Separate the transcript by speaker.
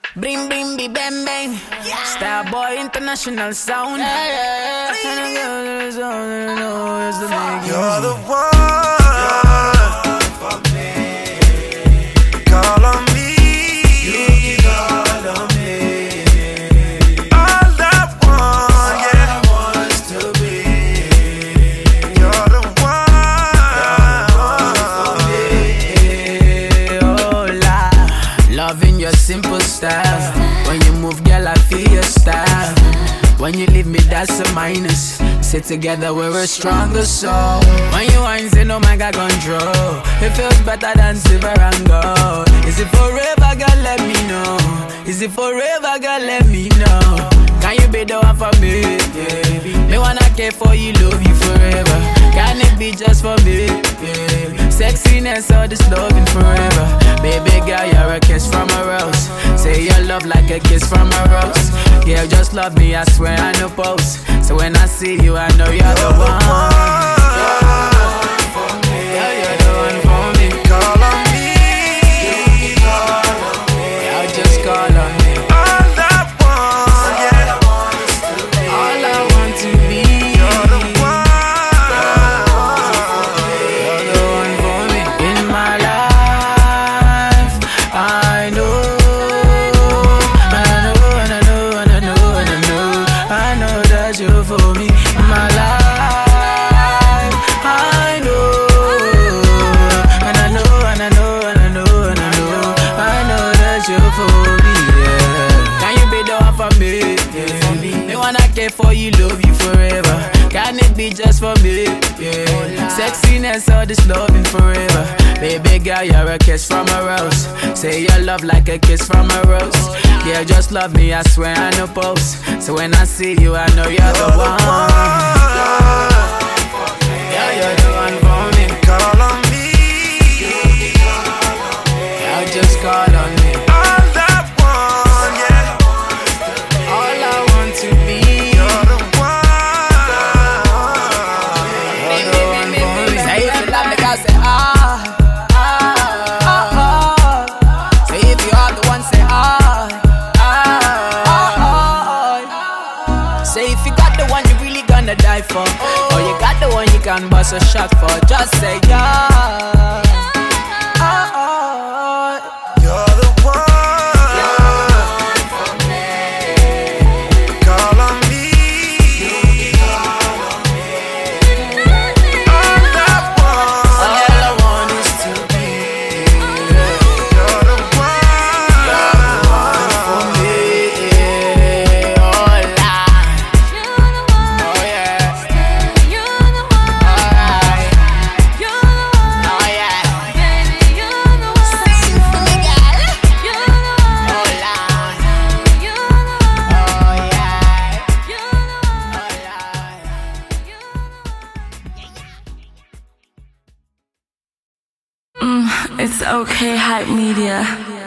Speaker 1: Bring, bring, be bang, bang. Yeah. Starboy International Sound.
Speaker 2: You're the one. For me. Call on me. You can call on me. All I want, yeah. All I want is to be. You're the one.
Speaker 1: For me. Oh, Lord. Loving your simple style. When you move, girl, I feel your style. When you leave me, that's a minus. Sit together, we're a stronger soul. When you whine, say no man got control. It feels better than silver and gold. Is it forever, girl, let me know. Is it forever, girl, let me know. Can you be the one for me? Yeah. Me wanna care for you, love you forever. Can it be just for me? Yeah. Sexiness or this loving forever. Baby girl, you're a kiss from a rose. Say your love like a kiss from a rose. Yeah, just love me, I swear I no pose. So when I see you, I know you're the one. Yeah, you're the one for me.
Speaker 2: Call on me.
Speaker 1: Yeah, just call on me.
Speaker 2: All I want, yeah.
Speaker 1: All I want to be.
Speaker 2: You're the
Speaker 1: one for me. In my life, I know. You for me, my life, I know, and I know, and I know, and I know, and I know, I know that you for me, yeah. Can you be the one for me, yeah? Me wanna care for you, love you forever. Can it be just for me, yeah? Sexiness or this loving forever. Baby girl, you're a kiss from a rose. Say your love like a kiss from a rose. Yeah, just love me, I swear I no pose. So when I see you, I know you're the one. Yeah, you're the one for me.
Speaker 2: Call on me.
Speaker 1: Yeah, just call on me.
Speaker 2: All I want, yeah.
Speaker 1: All I want to be.
Speaker 2: You're the one.
Speaker 1: You're the one for me. Say if you love me, girl, say Say if you are the one, say Say if you got the one you really gonna die for, or you got the one you can bust a shot for, just say yeah.
Speaker 2: You're the one. For me. Call on me. All I want
Speaker 1: is to be.
Speaker 2: You're the one.
Speaker 1: For me, oh Lord. Oh yeah. Alright. Oh yeah. Sing for me, girl. Oh Lord. Oh yeah.
Speaker 3: It's okay, Hype Media.